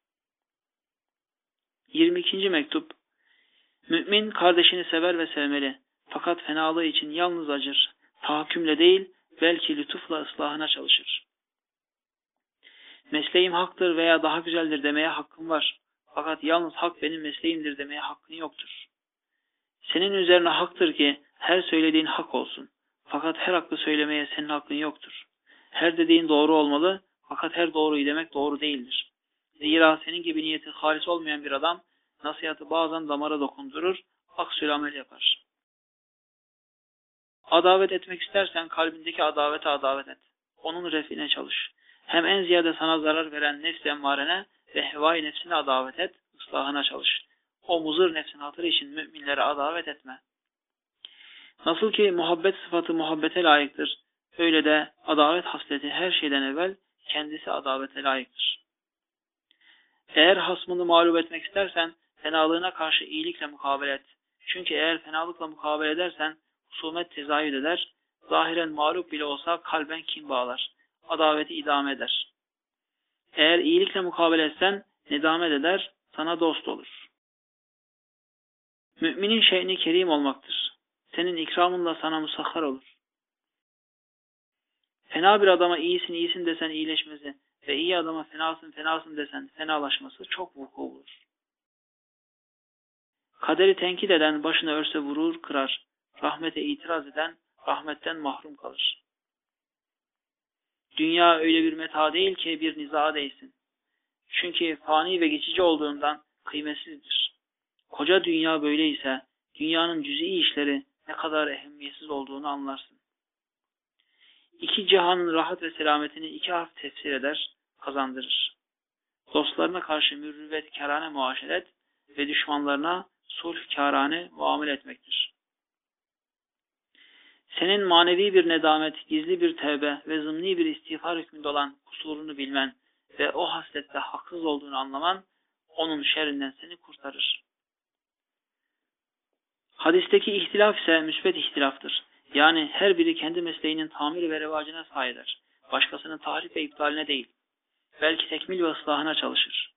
yirmi ikinci mektup. Mümin kardeşini sever ve sevmeli. Fakat fenalığı için yalnız acır. Tahakkümle değil, belki lütufla ıslahına çalışır. Mesleğim haktır veya daha güzeldir demeye hakkım var. Fakat yalnız hak benim mesleğimdir demeye hakkın yoktur. Senin üzerine haktır ki her söylediğin hak olsun. Fakat her hakkı söylemeye senin hakkın yoktur. Her dediğin doğru olmalı, fakat her doğruyu demek doğru değildir. Zira senin gibi niyeti halis olmayan bir adam, nasihatı bazen damara dokundurur, aksül amel yapar. Adavet etmek istersen kalbindeki adavete adavet et. Onun refine çalış. Hem en ziyade sana zarar veren nefs-i emmarene ve hevai nefsine adavet et, ıslahına çalış. O muzır nefsin hatırı için müminlere adavet etme. Nasıl ki muhabbet sıfatı muhabbete layıktır, öyle de adavet hasleti her şeyden evvel kendisi adavete layıktır. Eğer hasmını mağlup etmek istersen fenalığına karşı iyilikle mukabele et. Çünkü eğer fenalıkla mukabele edersen husumet tezahür eder, zahiren mağlup bile olsa kalben kin bağlar, adaveti idame eder. Eğer iyilikle mukabele etsen nedamet eder, sana dost olur. Müminin şeyni kerim olmaktır. Senin ikramınla sana musahhar olur. Fena bir adama iyisin iyisin desen iyileşmesi ve iyi adama fenasın fenasın desen fenalaşması çok vuku bulur. Kaderi tenkit eden başını örse vurur kırar. Rahmete itiraz eden rahmetten mahrum kalır. Dünya öyle bir meta değil ki bir nizaha değsin. Çünkü fani ve geçici olduğundan kıymetsizdir. Koca dünya böyleyse dünyanın cüz'i işleri ne kadar ehemmiyetsiz olduğunu anlarsın. İki cihanın rahat ve selametini iki harf tefsir eder, kazandırır. Dostlarına karşı mürüvvetkârane muaşeret ve düşmanlarına sulhkârane muamele etmektir. Senin manevi bir nedamet, gizli bir tevbe ve zımni bir istiğfar hükmünde olan kusurunu bilmen ve o haslette haksız olduğunu anlaman, onun şerrinden seni kurtarır. Hadisteki ihtilaf ise müsbet ihtilaftır. Yani her biri kendi mesleğinin tamiri ve revacına sahi eder. Başkasının tahrip ve iptaline değil. Belki tekmil ve ıslahına çalışır.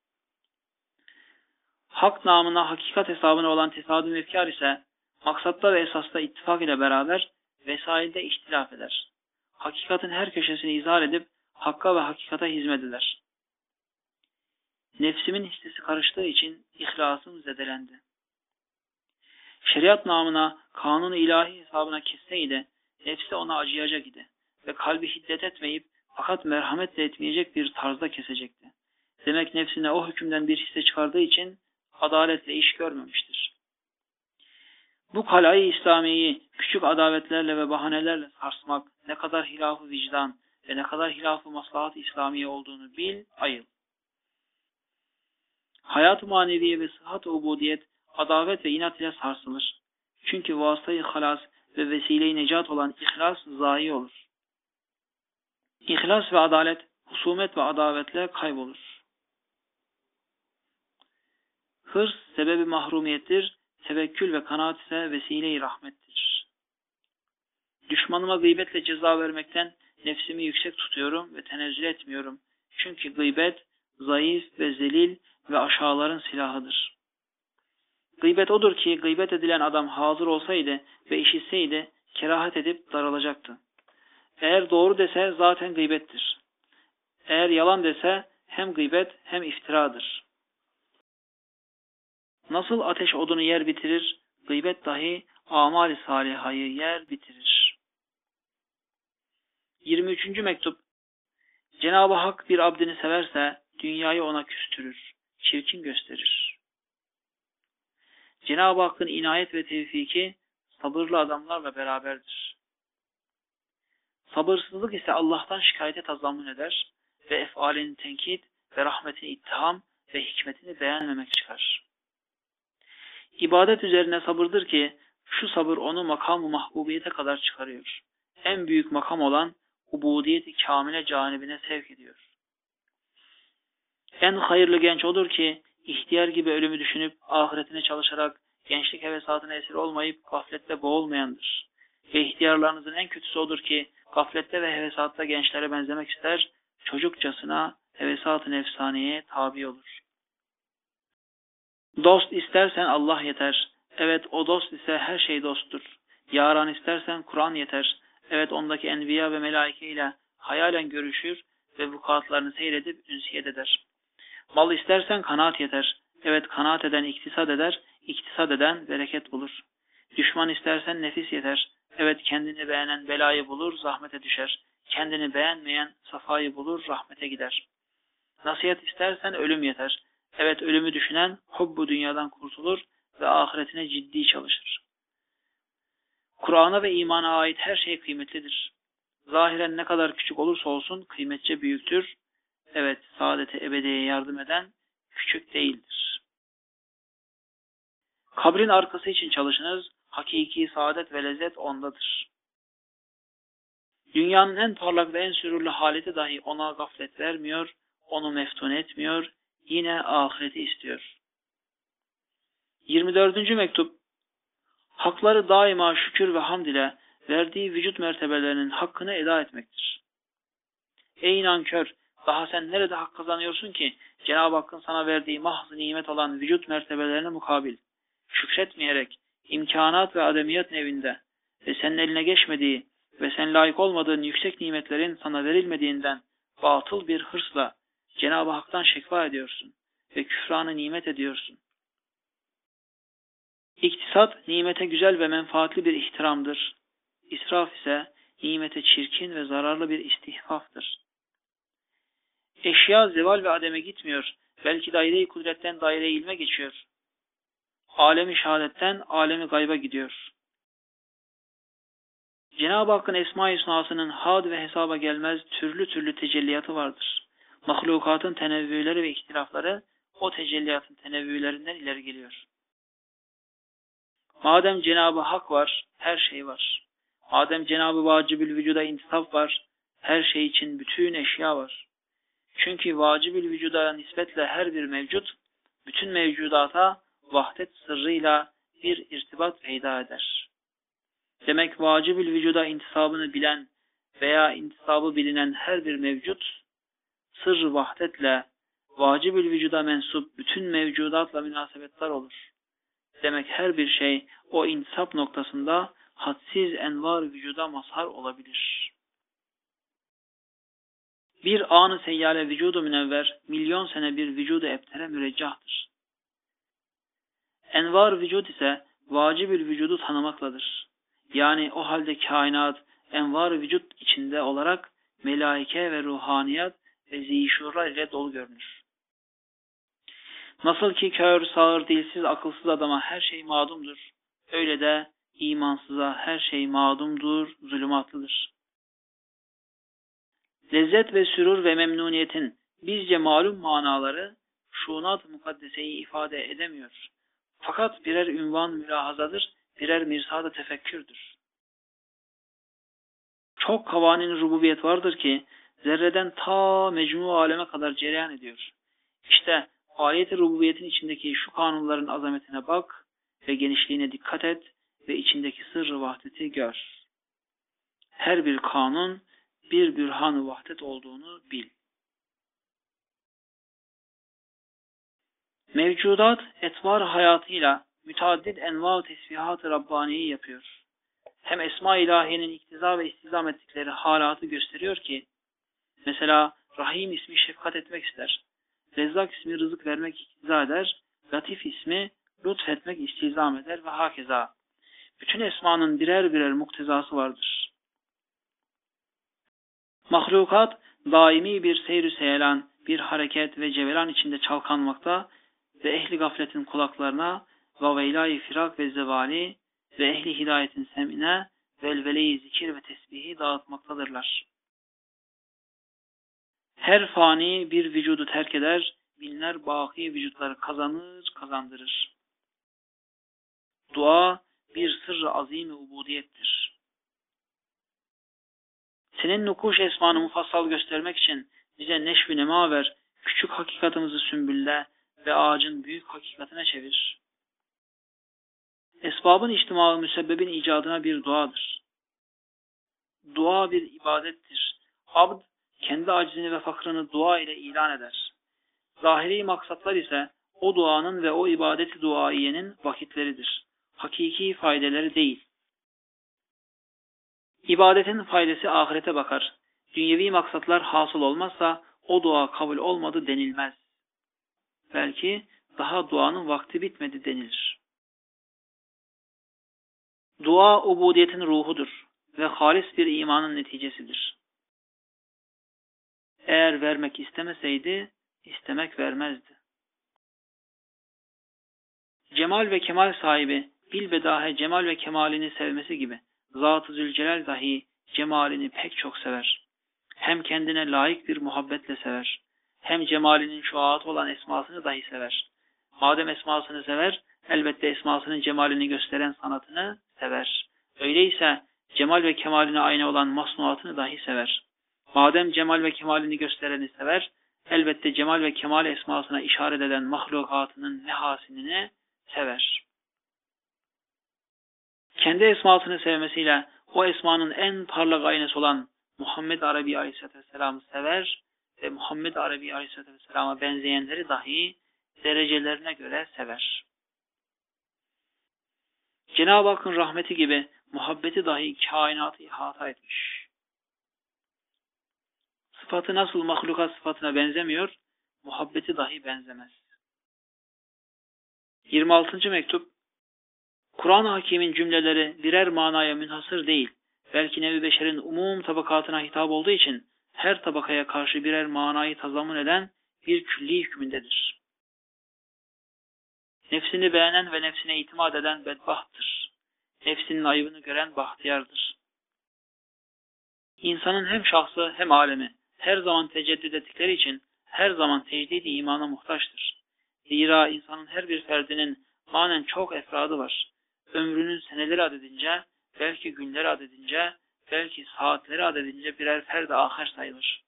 Hak namına hakikat hesabına olan tesadüm efkar ise maksatta ve esasta ittifak ile beraber vesailde ihtilaf eder. Hakikatin her köşesini izah edip hakka ve hakikata hizmet eder. Nefsimin hissesi karıştığı için ihlasım zedelendi. Şeriat namına kanun-u ilahi hesabına kesseydi, nefsi ona acıyacak idi ve kalbi hiddet etmeyip fakat merhametle etmeyecek bir tarzda kesecekti. Demek nefsine o hükümden bir hisse çıkardığı için adaletle iş görmemiştir. Bu kalayı İslamiye'yi küçük adavetlerle ve bahanelerle sarsmak ne kadar hilaf-ı vicdan ve ne kadar hilaf-ı maslahat-ı İslamiye olduğunu bil, ayıl. Hayat-ı maneviye ve sıhhat-ı ubudiyet adavet ve inat ile sarsılır. Çünkü vasıtayı halas ve vesile-i necat olan ihlas zayi olur. İhlas ve adalet, husumet ve adavetle kaybolur. Hırs sebebi mahrumiyettir, tevekkül ve kanaat ise vesile-i rahmettir. Düşmanıma gıybetle ceza vermekten nefsimi yüksek tutuyorum ve tenezzül etmiyorum. Çünkü gıybet, zayıf ve zelil ve aşağıların silahıdır. Gıybet odur ki gıybet edilen adam hazır olsaydı ve işitseydi kerahat edip daralacaktı. Eğer doğru dese zaten gıybettir. Eğer yalan dese hem gıybet hem iftiradır. Nasıl ateş odunu yer bitirir, gıybet dahi amali salihayı yer bitirir. yirmi üçüncü mektup. Cenab-ı Hak bir abdini severse dünyayı ona küstürür, çirkin gösterir. Cenab-ı Hakk'ın inayet ve tevfiki sabırlı adamlarla beraberdir. Sabırsızlık ise Allah'tan şikayete tazammun eder ve efalini tenkit ve rahmetini ittiham ve hikmetini beğenmemek çıkar. İbadet üzerine sabırdır ki şu sabır onu makam-ı mahbubiyete kadar çıkarıyor. En büyük makam olan ubudiyet-i kamile canibine sevk ediyor. En hayırlı genç odur ki ihtiyar gibi ölümü düşünüp ahiretine çalışarak gençlik hevesatına esir olmayıp gaflette boğulmayandır. Ve ihtiyarlarınızın en kötüsü odur ki gaflette ve hevesatta gençlere benzemek ister, çocukçasına hevesat-ı nefsaneye tabi olur. Dost istersen Allah yeter. Evet, o dost ise her şey dosttur. Yaran istersen Kur'an yeter. Evet, ondaki enbiya ve melaike ile hayalen görüşür ve vukuatlarını seyredip ünsiyet eder. Mal istersen kanaat yeter. Evet, kanaat eden iktisat eder, iktisat eden bereket bulur. Düşman istersen nefis yeter. Evet, kendini beğenen belayı bulur, zahmete düşer. Kendini beğenmeyen safayı bulur, rahmete gider. Nasihat istersen ölüm yeter. Evet, ölümü düşünen hubbu dünyadan kurtulur ve ahiretine ciddi çalışır. Kur'an'a ve imana ait her şey kıymetlidir. Zahiren ne kadar küçük olursa olsun kıymetçe büyüktür. Evet, saadete ebediye yardım eden küçük değildir. Kabrin arkası için çalışınız. Hakiki saadet ve lezzet ondadır. Dünyanın en parlak ve en sürurlu haleti dahi ona gaflet vermiyor, onu meftun etmiyor, yine ahireti istiyor. yirmi dördüncü mektup. Hakları daima şükür ve hamd ile verdiği vücut mertebelerinin hakkını eda etmektir. Ey nankör! Daha sen nerede hak kazanıyorsun ki Cenab-ı Hakk'ın sana verdiği mahz nimet olan vücut mertebelerine mukabil, şükretmeyerek imkanat ve ademiyat nevinde ve senin eline geçmediği ve sen layık olmadığın yüksek nimetlerin sana verilmediğinden batıl bir hırsla Cenab-ı Hak'tan şekva ediyorsun ve küfranı nimet ediyorsun. İktisat, nimete güzel ve menfaatli bir ihtiramdır. İsraf ise nimete çirkin ve zararlı bir istihfaftır. Eşya zeval ve ademe gitmiyor, belki daire-i kudretten daire-i ilme geçiyor. Alemi şehadetten alemi gayba gidiyor. Cenab-ı Hakk'ın Esma-i Hüsnasının had ve hesaba gelmez türlü türlü tecelliyatı vardır. Mahlukatın tenevvüleri ve ihtilafları o tecelliyatın tenevvülerinden ileri geliyor. Madem Cenab-ı Hak var, her şey var. Madem Cenab-ı Vacibül Vücuda intisaf var, her şey için bütün eşya var. Çünkü Vacibül Vücuda nispetle her bir mevcut, bütün mevcudata vahdet sırrıyla bir irtibat peyda eder. Demek Vacibül Vücuda intisabını bilen veya intisabı bilinen her bir mevcut, sırr vahdetle Vacibül Vücuda mensup bütün mevcudatla münasebetler olur. Demek her bir şey o intisap noktasında hadsiz envar vücuda mazhar olabilir. Bir anı seyyale vücudu münevver, milyon sene bir vücudu ebtere müreccahtır. Envar vücud ise vacibül vücudu tanımakladır. Yani o halde kainat envar vücut içinde olarak melaike ve ruhaniyat ve zişurlar ile dolu görünür. Nasıl ki kör, sağır, dilsiz, akılsız adama her şey madumdur, öyle de imansıza her şey madumdur, zulümatlıdır. Lezzet ve sürur ve memnuniyetin bizce malum manaları şunat-ı mukaddeseyi ifade edemiyor. Fakat birer ünvan mülahazadır, birer mirsad-ı tefekkürdür. Çok kavanin rububiyet vardır ki zerreden ta mecmu aleme kadar cereyan ediyor. İşte ayet-i rububiyetin içindeki şu kanunların azametine bak ve genişliğine dikkat et ve içindeki sırrı vahdeti gör. Her bir kanun bir bürhan-ı vahdet olduğunu bil. Mevcudat etvar hayatıyla müteaddit enva-ı tesbihat-ı Rabbani'yi yapıyor. Hem Esma-i İlahiye'nin iktiza ve istizam ettikleri halatı gösteriyor ki, mesela Rahim ismi şefkat etmek ister, Rezzak ismi rızık vermek iktiza eder, Latif ismi lütfetmek istizam eder ve hakeza. Bütün esmanın birer birer muktezası vardır. Mahlukat daimi bir seyr-ü seyelan, bir hareket ve cevelan içinde çalkanmakta ve ehli gafletin kulaklarına vaveyla-i firak ve zevali ve ehli hidayetin semine velvele-i zikir ve tesbihi dağıtmaktadırlar. Her fani bir vücudu terk eder, binler baki vücutları kazanır, kazandırır. Dua bir sırrı azim-i ubudiyettir. Senin nukuş esmanı mufassal göstermek için bize neşv-i nema ver, küçük hakikatımızı sümbülle ve ağacın büyük hakikatine çevir. Esbabın içtimaı müsebbebin icadına bir duadır. Dua bir ibadettir. Abd kendi acizini ve fakrını dua ile ilan eder. Zahiri maksatlar ise o duanın ve o ibadeti duaiyenin vakitleridir. Hakiki faydeleri değil. İbadetin faydası ahirete bakar. Dünyevi maksatlar hasıl olmazsa o dua kabul olmadı denilmez. Belki daha duanın vakti bitmedi denilir. Dua ubudiyetin ruhudur ve halis bir imanın neticesidir. Eğer vermek istemeseydi, istemek vermezdi. Cemal ve kemal sahibi bilbedahe cemal ve kemalini sevmesi gibi Zat-ı Zülcelal dahi cemalini pek çok sever. Hem kendine layık bir muhabbetle sever. Hem cemalinin şuatı olan esmasını dahi sever. Madem esmasını sever, elbette esmasının cemalini gösteren sanatını sever. Öyleyse cemal ve kemaline aynı olan masnuatını dahi sever. Madem cemal ve kemalini göstereni sever, elbette cemal ve kemal esmasına işaret eden mahlukatının nehasinini sever. Kendi esmasını sevmesiyle o esmanın en parlak aynası olan Muhammed Arabi Aleyhisselatü Vesselam'ı sever ve Muhammed Arabi Aleyhisselatü Vesselam'a benzeyenleri dahi derecelerine göre sever. Cenab-ı Hakk'ın rahmeti gibi muhabbeti dahi kainatı ihata etmiş. Sıfatı nasıl mahlukat sıfatına benzemiyor, muhabbeti dahi benzemez. yirmi altıncı mektup. Kur'an-ı Hakîm'in cümleleri birer manaya münhasır değil, belki nevi beşerin umum tabakatına hitap olduğu için her tabakaya karşı birer manayı tazammun eden bir külli hükmündedir. Nefsini beğenen ve nefsine itimat eden bedbahttır. Nefsinin ayıbını gören bahtiyardır. İnsanın hem şahsı hem alemi her zaman teceddüd ettikleri için her zaman tecdid-i imana muhtaçtır. Zira insanın her bir ferdinin manen çok efradı var. Ömrünün seneleri adedince, belki günleri adedince, belki saatleri adedince birer ferd-i ahir sayılır.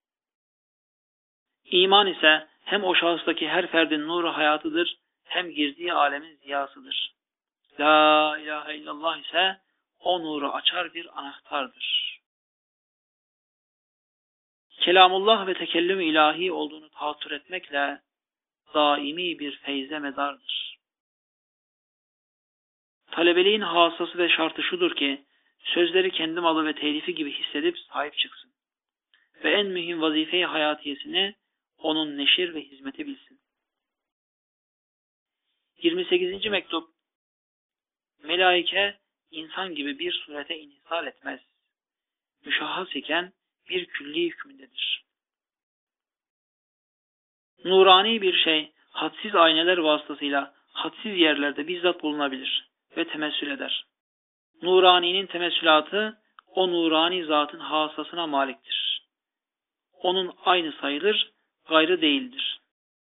İman ise hem o şahıstaki her ferdin nuru hayatıdır, hem girdiği alemin ziyasıdır. La ilahe illallah ise o nuru açar bir anahtardır. Kelamullah ve tekellüm ilahi olduğunu tahattür etmekle daimi bir feyze medardır. Talebeliğin hasası ve şartı şudur ki, sözleri kendi malı ve telifi gibi hissedip sahip çıksın. Ve en mühim vazife-i hayatiyesini onun neşir ve hizmeti bilsin. yirmi sekizinci mektup. Melaike, insan gibi bir surete inhisal etmez. Müşahhas iken bir külli hükmündedir. Nurani bir şey, hadsiz ayneler vasıtasıyla hadsiz yerlerde bizzat bulunabilir ve temessül eder. Nurani'nin temessülatı, o nurani zatın hasasına maliktir. Onun aynı sayılır, gayrı değildir.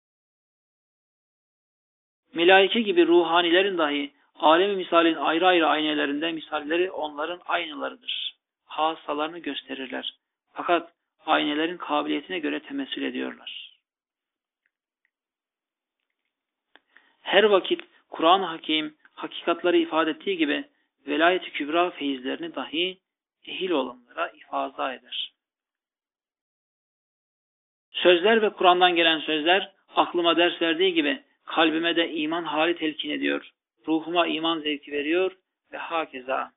Melaike gibi ruhanilerin dahi alemi misalin ayrı ayrı aynelerinde misalleri onların aynılarıdır. Hasalarını gösterirler. Fakat aynelerin kabiliyetine göre temessül ediyorlar. Her vakit Kur'an-ı Hakim hakikatları ifade ettiği gibi velayet-i kübra feyizlerini dahi ehil olanlara ifaza eder. Sözler ve Kur'an'dan gelen sözler aklıma ders verdiği gibi kalbime de iman hali telkin ediyor, ruhuma iman zevki veriyor ve hakeza.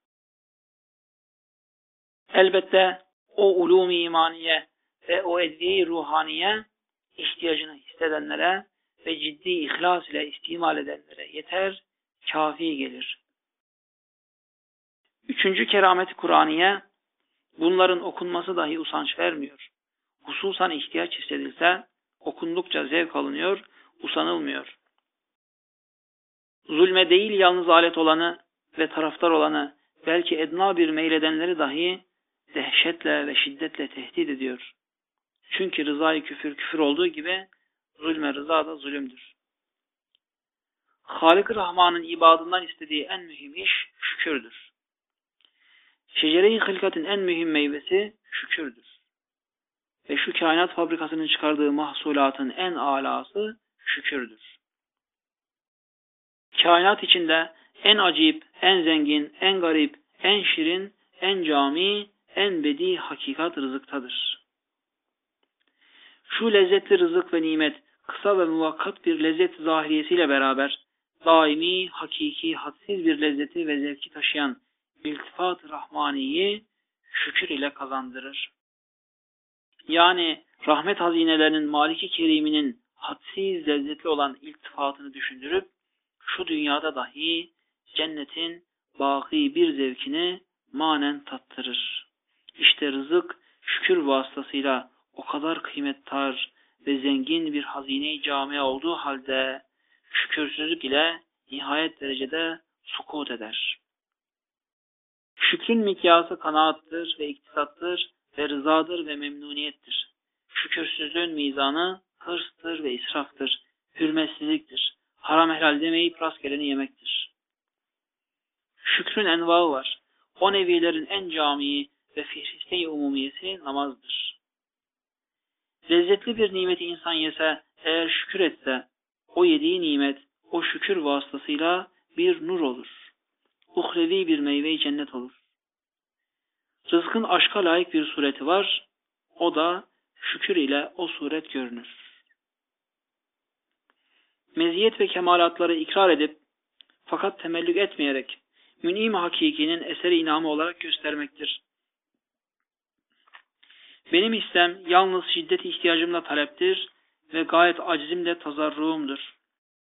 Elbette o ulûm-i imaniye ve o edviye-i ruhaniye ihtiyacını hissedenlere ve ciddi ihlas ile istimal edenlere yeter, kafi gelir. Üçüncü keramet-i Kur'aniye, bunların okunması dahi usanç vermiyor. Hususan ihtiyaç hissedilse, okundukça zevk alınıyor, usanılmıyor. Zulme değil yalnız alet olanı ve taraftar olanı, belki edna bir meyledenleri dahi dehşetle ve şiddetle tehdit ediyor. Çünkü rızayı küfür küfür olduğu gibi, zulme rıza da zulümdür. Halik-i Rahman'ın ibadından istediği en mühim iş şükürdür. Şecere-i hilkatin en mühim meyvesi şükürdür. Ve şu kainat fabrikasının çıkardığı mahsulatın en alası şükürdür. Kainat içinde en acip, en zengin, en garip, en şirin, en cami, en bedi hakikat rızıktadır. Şu lezzetli rızık ve nimet kısa ve muvakkat bir lezzet zahiriyesiyle beraber daimi, hakiki, hadsiz bir lezzeti ve zevki taşıyan iltifat-ı rahmaniyi şükür ile kazandırır. Yani rahmet hazinelerinin Maliki Kerim'inin hadsiz lezzetli olan iltifatını düşündürüp şu dünyada dahi cennetin baki bir zevkini manen tattırır. İşte rızık şükür vasıtasıyla o kadar kıymettar ve zengin bir hazine-i camia olduğu halde şükürsüzlük ile nihayet derecede sukut eder. Şükrün mikyası kanaattır ve iktisattır ve rızadır ve memnuniyettir. Şükürsüzlüğün mizanı hırstır ve israftır, hürmetsizliktir. Haram helal demeyip rastgeleni yemektir. Şükrün envaı var. O nevilerin en camii ve fihriste-i umumiyesi namazdır. Lezzetli bir nimeti insan yese, eğer şükür etse, o yediği nimet, o şükür vasıtasıyla bir nur olur. Uhrevi bir meyve-i cennet olur. Rızkın aşka layık bir sureti var, o da şükür ile o suret görünür. Meziyet ve kemalatları ikrar edip, fakat temellük etmeyerek, mün'im hakikinin eseri inamı olarak göstermektir. Benim istem yalnız şiddet ihtiyacımla taleptir ve gayet acizimle tazarruğumdur.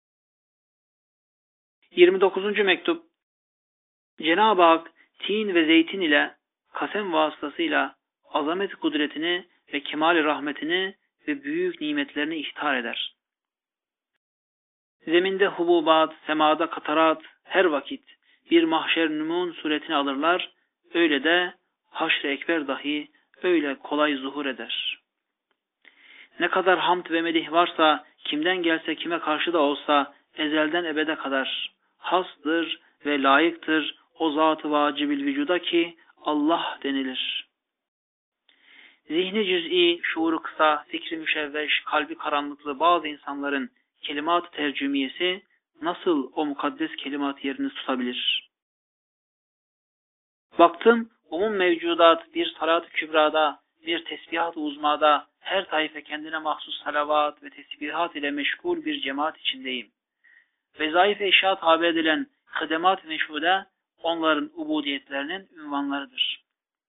yirmi dokuzuncu mektup. Cenab-ı Hak tin ve zeytin ile kasem vasıtasıyla azamet kudretini ve kemal rahmetini ve büyük nimetlerini ihtar eder. Zeminde hububat, semada katarat her vakit bir mahşer numun suretini alırlar, öyle de haşr-ı ekber dahi öyle kolay zuhur eder. Ne kadar hamd ve medih varsa, kimden gelse kime karşı da olsa, ezelden ebede kadar hastır ve layıktır o zat-ı vacibil vücuda ki Allah denilir. Zihni cüz'i, şuuru kısa, fikri müşevveş, kalbi karanlıklı bazı insanların kelimat-ı tercümiyesi nasıl o mukaddes kelimat yerini tutabilir? Baktım, umum mevcudat bir salat-ı kübrada, bir tesbihat-ı uzmada, her taife kendine mahsus salavat ve tesbihat ile meşgul bir cemaat içindeyim. Vezaif eşya tabi edilen kıdemat-ı meşhude onların ubudiyetlerinin ünvanlarıdır.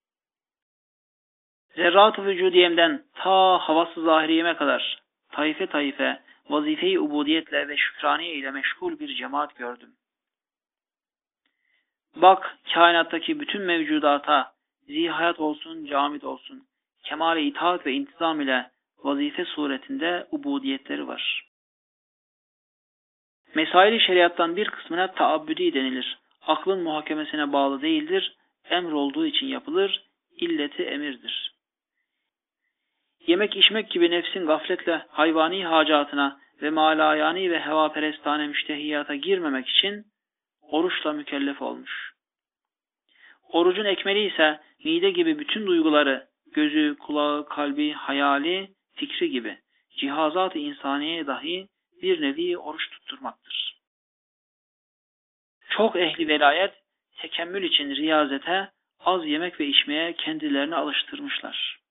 Zerrat-ı vücudiyemden ta havası zahiriyeme kadar taife taife vazife-i ubudiyetle ve şükraniye ile meşgul bir cemaat gördüm. Bak kainattaki bütün mevcudata zihayat olsun, camid olsun, kemal-i itaat ve intizam ile vazife suretinde ubudiyetleri var. Mesail-i şeriattan bir kısmına taabbüdi denilir. Aklın muhakemesine bağlı değildir, emr olduğu için yapılır, illeti emirdir. Yemek içmek gibi nefsin gafletle hayvani hacatına ve malayani ve hevaperestane müştehiyata girmemek için oruçla mükellef olmuş. Orucun ekmeli ise mide gibi bütün duyguları, gözü, kulağı, kalbi, hayali, fikri gibi cihazat-ı insaniye dahi bir nevi oruç tutturmaktır. Çok ehli velayet, tekemmül için riyazete, az yemek ve içmeye kendilerini alıştırmışlar.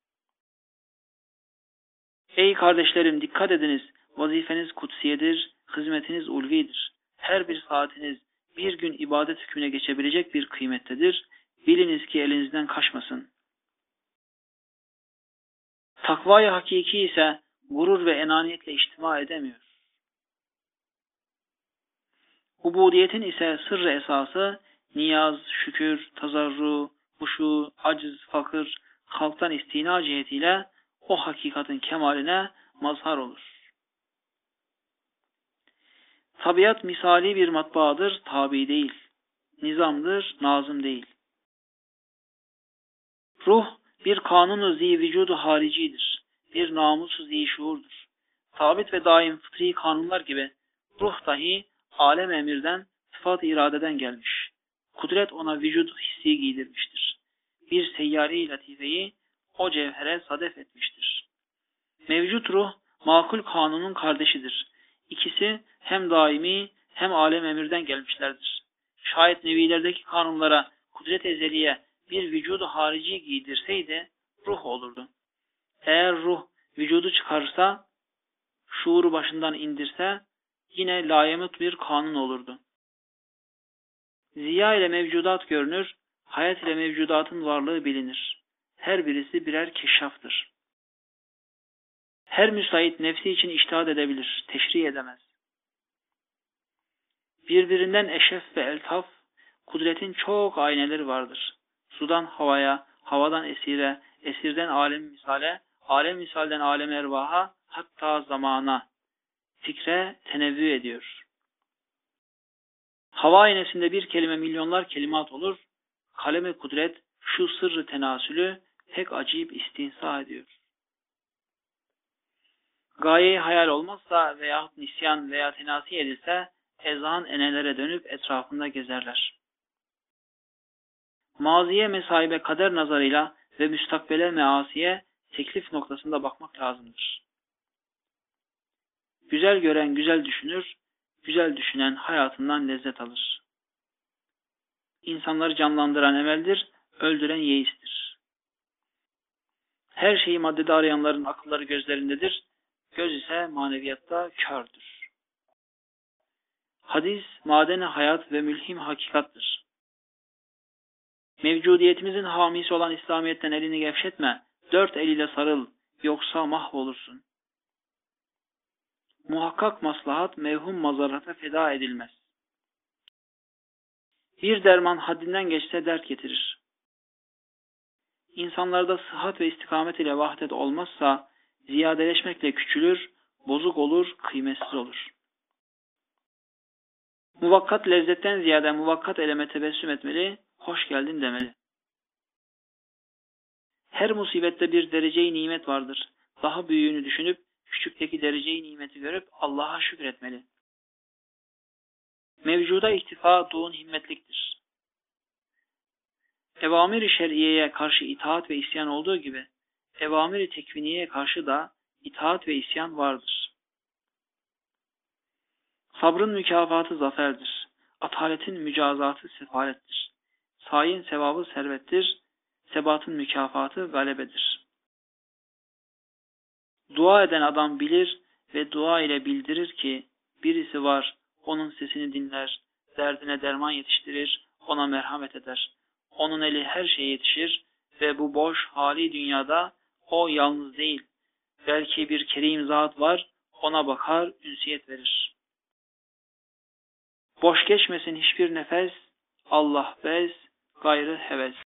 Ey kardeşlerim dikkat ediniz, vazifeniz kutsiyedir, hizmetiniz ulvidir. Her bir saatiniz bir gün ibadet hükmüne geçebilecek bir kıymettedir. Biliniz ki elinizden kaçmasın. Takvayı hakiki ise gurur ve enaniyetle içtima edemiyor. Ubudiyetin ise sırrı esası niyaz, şükür, tazarru, huşu, aciz, fakir, halktan istina cihetiyle o hakikatin kemaline mazhar olur. Tabiat misali bir matbaadır, tabi değil. Nizamdır, nazım değil. Ruh bir kanunu zi vücudu haricidir. Bir namusu zi şuurdur. Sabit ve daim fıtri kanunlar gibi ruh dahi alem emirden, sıfat-ı iradeden gelmiş. Kudret ona vücudu hissi giydirmiştir. Bir seyyare-i latifeyi o cevhere sadef etmiştir. Mevcut ruh, makul kanunun kardeşidir. İkisi hem daimi hem alem emirden gelmişlerdir. Şayet nevilerdeki kanunlara kudret ezeliye bir vücudu harici giydirseydi ruh olurdu. Eğer ruh vücudu çıkarırsa, şuuru başından indirse yine layemut bir kanun olurdu. Ziya ile mevcudat görünür, hayat ile mevcudatın varlığı bilinir. Her birisi birer keşşaftır. Her müsait nefsi için içtihat edebilir, teşri edemez. Birbirinden eşref ve eltaf, kudretin çok ayneleri vardır. Sudan havaya, havadan esire, esirden alem misale, alem misalden alem ervaha, hatta zamana, fikre tenevvü ediyor. Hava aynesinde bir kelime milyonlar kelimat olur, kaleme kudret şu sırrı tenasülü pek acayip istinsa ediyor. Gaye hayal olmazsa veyahut nisyan veya tenasi edilse, ezan enelere dönüp etrafında gezerler. Maziye mesahibe kader nazarıyla ve müstakbele measiye teklif noktasında bakmak lazımdır. Güzel gören güzel düşünür, güzel düşünen hayatından lezzet alır. İnsanları canlandıran emeldir, öldüren yeistir. Her şeyi maddede arayanların akılları gözlerindedir, göz ise maneviyatta kördür. Hadis, madene hayat ve mülhim hakikattır. Mevcudiyetimizin hamisi olan İslamiyet'ten elini gevşetme, dört eliyle sarıl, yoksa mahvolursun. Muhakkak maslahat mevhum mazarata feda edilmez. Bir derman haddinden geçse dert getirir. İnsanlarda sıhhat ve istikamet ile vahdet olmazsa, ziyadeleşmekle küçülür, bozuk olur, kıymetsiz olur. Muvakkat lezzetten ziyade muvakkat eleme tebessüm etmeli, hoş geldin demeli. Her musibette bir derece-i nimet vardır. Daha büyüğünü düşünüp, küçükteki derece-i nimeti görüp Allah'a şükretmeli. Mevcuda iktifa doğun himmetliktir. Evamir-i şer'iyeye karşı itaat ve isyan olduğu gibi, evamir-i tekviniyeye karşı da itaat ve isyan vardır. Sabrın mükafatı zaferdir. Ataletin mücazatı sefalettir. Sayin sevabı servettir. Sebatın mükafatı galebedir. Dua eden adam bilir ve dua ile bildirir ki birisi var, onun sesini dinler, derdine derman yetiştirir, ona merhamet eder. Onun eli her şeye yetişir ve bu boş hali dünyada o yalnız değil. Belki bir kerim zat var, ona bakar, ünsiyet verir. Boş geçmesin hiçbir nefes, Allah bez, gayrı heves.